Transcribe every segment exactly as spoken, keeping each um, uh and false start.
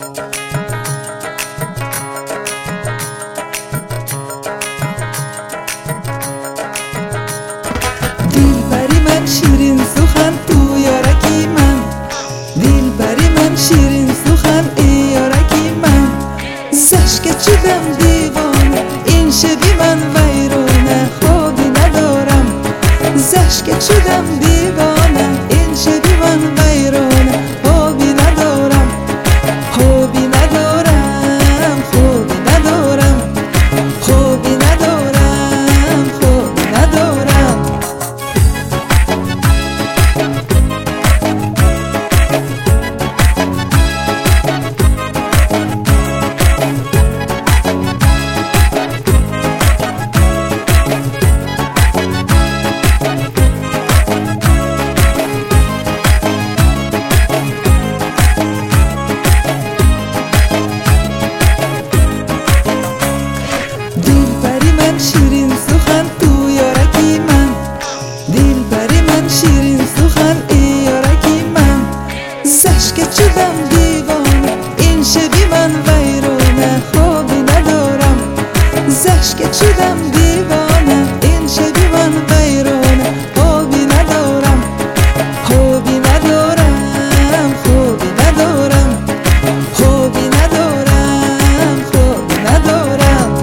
دلبری من شیرین سخن تو یارکی من، دلبری من شیرین سخن ای یارکی من. زشک چیدم دیوانه این شبی من ویرونه خوبی ندارم. زشک چیدم دیوانه این شبی من ویرونه خوبی ندارم. خوبی ندارم خوبی ندارم خوبی ندارم خوبی ندارم. شیرین سخن تو یارکی من، دلبری من شیرین سخن ای یارکی من. زشک چیدم دیوانه این شبی من ویرونه خوبی ندارم. زشک چیدم دیوانه این شبی من ویرونه خوبی ندارم. خوبی ندارم خوبی ندارم خوبی ندارم خوبی ندارم.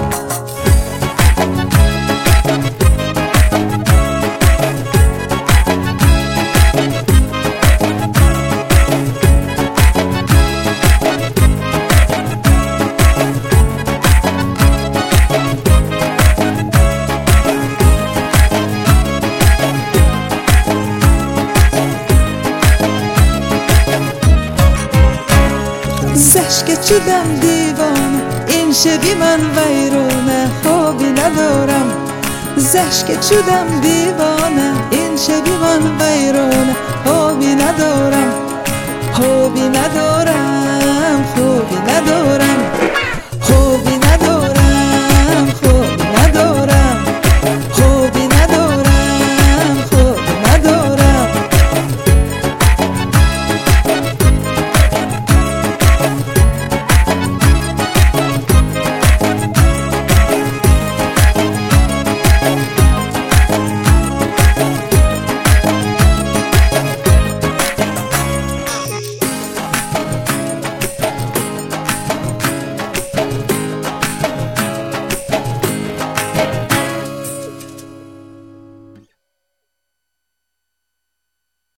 زشک چیدم دیوانه این شبی من ویرونه خوبی ندارم. زشک چیدم دیوانه این شبی من ویرونه خوبی ندارم خوبی ندارم.